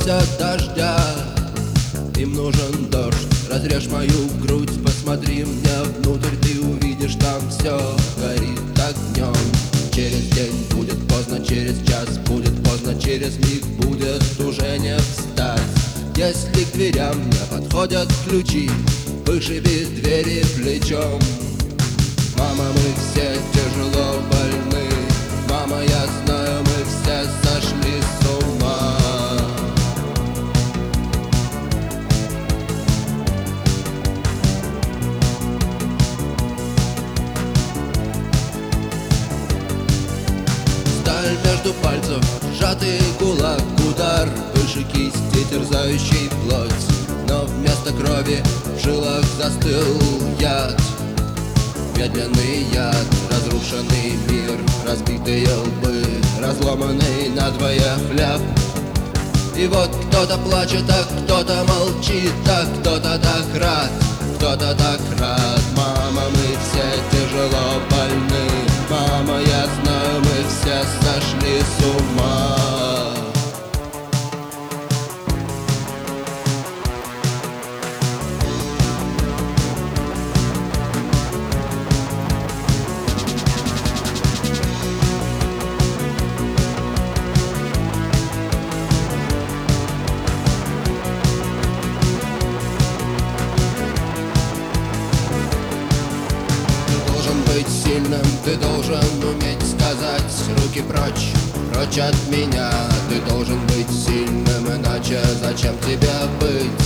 боимся дождя, им нужен дождь. Разрежь мою грудь, посмотри мне внутрь, ты увидишь, там все горит огнем. Через день будет поздно, через час будет поздно, через миг будет уже не встать. Если к дверям не подходят ключи, вышиби двери плечом. Мама, мы все тяжело больны, мама, я знаю, мы все сошли с ума. Сталь между пальцев, сжатый кулак, удар выше кисти, терзающий плоть. Но вместо крови в жилах застыл яд, медленный яд, разрушенный мир, разбитые лбы, разломанный надвое хлеб. И вот кто-то плачет, а кто-то молчит, а кто-то так рад, кто-то так рад. Мама, мы все тяжело больны, мама, я знаю, мы все сошли с ума. Быть сильным, ты должен уметь сказать: руки прочь, прочь от меня. Ты должен быть сильным, иначе зачем тебе быть?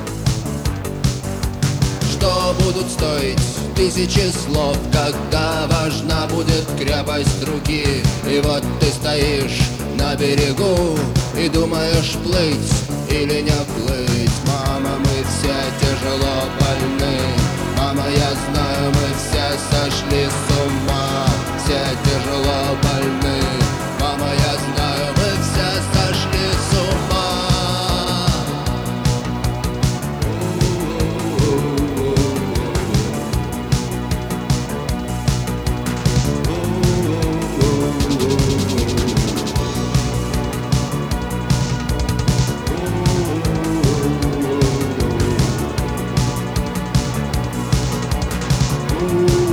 Что будут стоить тысячи слов, когда важна будет крепость руки? И вот ты стоишь на берегу и думаешь, плыть или не плыть. Мама, мы все тяжело больны, мама, я знаю, мы все сошли с ума. Все тяжело больны, мама, я знаю, мы все сошли с ума. Ooh.